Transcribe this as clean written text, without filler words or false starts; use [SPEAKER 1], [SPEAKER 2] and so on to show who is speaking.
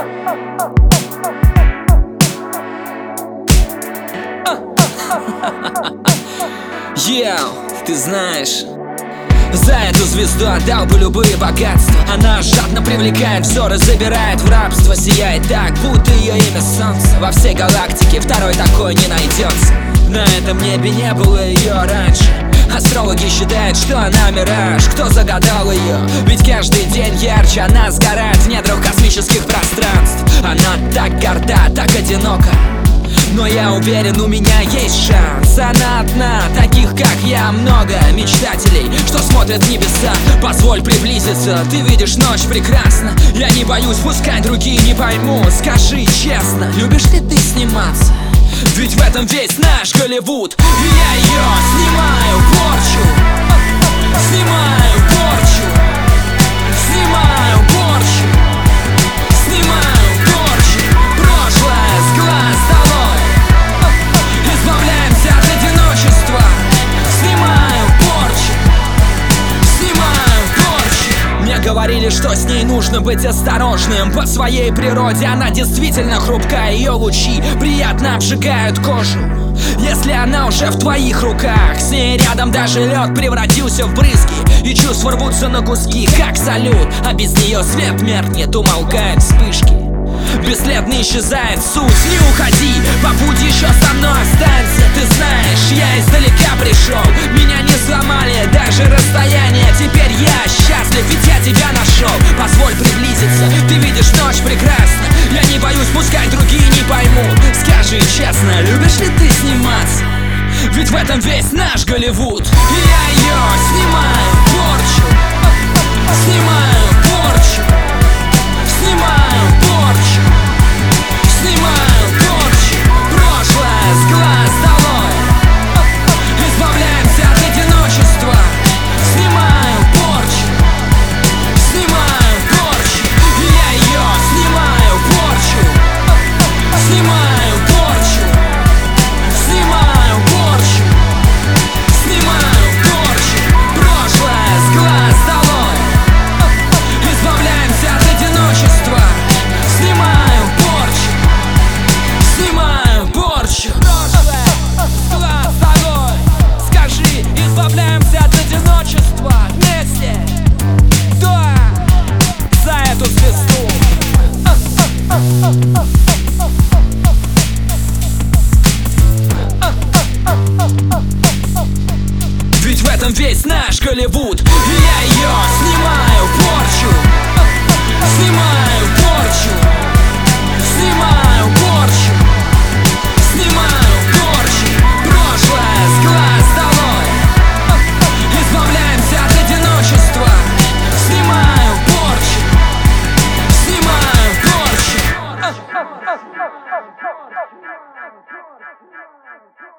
[SPEAKER 1] Ты знаешь, за эту звезду отдал бы любые богатства. Она жадно привлекает взоры, забирает в рабство. Сияет так, будто ее имя солнце. Во всей галактике второй такой не найдется. На этом небе не было ее раньше. Астрологи считают, что она мираж. Кто загадал ее? Ведь каждый день ярче она сгорает в недрах космических пространств. Она так горда, так одинока, но я уверен, у меня есть шанс. Она одна, таких как я много мечтателей, что смотрят в небеса. Позволь приблизиться, ты видишь ночь прекрасно. Я не боюсь, пускай другие не поймут. Скажи честно, любишь ли ты сниматься? Ведь в этом весь наш Голливуд. И я ее снимаю порчу, снимаю порчу, снимаю порчу, снимаю порчу. Прошлое с глаз долой, избавляемся от одиночества. Снимаю порчу, снимаю порчу. Мне говорили, что с ней нужно быть осторожным. По своей природе она действительно хрупкая. Ее лучи приятно обжигают кожу. Если она уже в твоих руках, с ней рядом даже лед превратился в брызги, и чувства рвутся на куски, как салют. А без нее свет меркнет, умолкают вспышки. Бесследно исчезает суть. Не уходи, побудь еще со мной, останься. Ты знаешь, я издалека пришел, меня не сломали даже расстояние. Теперь я счастлив, ведь я тебя нашел. Позволь приблизиться, ты видишь ночь прекрасно. Я не боюсь, пускай другие не поймут. Скажи честно, любишь ли ты сниматься? Ведь в этом весь наш Голливуд. И я ее снимаю порчу, снимаю порчу, снимаю порчу, снимаю порчу. Прошлое с глаз долой, избавляемся от одиночества. Снимаю порчу, снимаю порчу. И я ее снимаю порчу, снимаю порчу, снимаю порчу, снимаю порчу. Прошлое с глаз долой, избавляемся от одиночества. Снимаю порчу, снимаю порчу. Прошлое с глаз долой. Скажи, избавляемся от одиночества вместе. Да, за эту звезду. Ведь в этом весь наш Голливуд. И я ее снимаю порчу, снимаю порчу, снимаю порчу, снимаю порчу. Прошлое с глаз долой, избавляемся от одиночества. Снимаю порчу, снимаю порчу.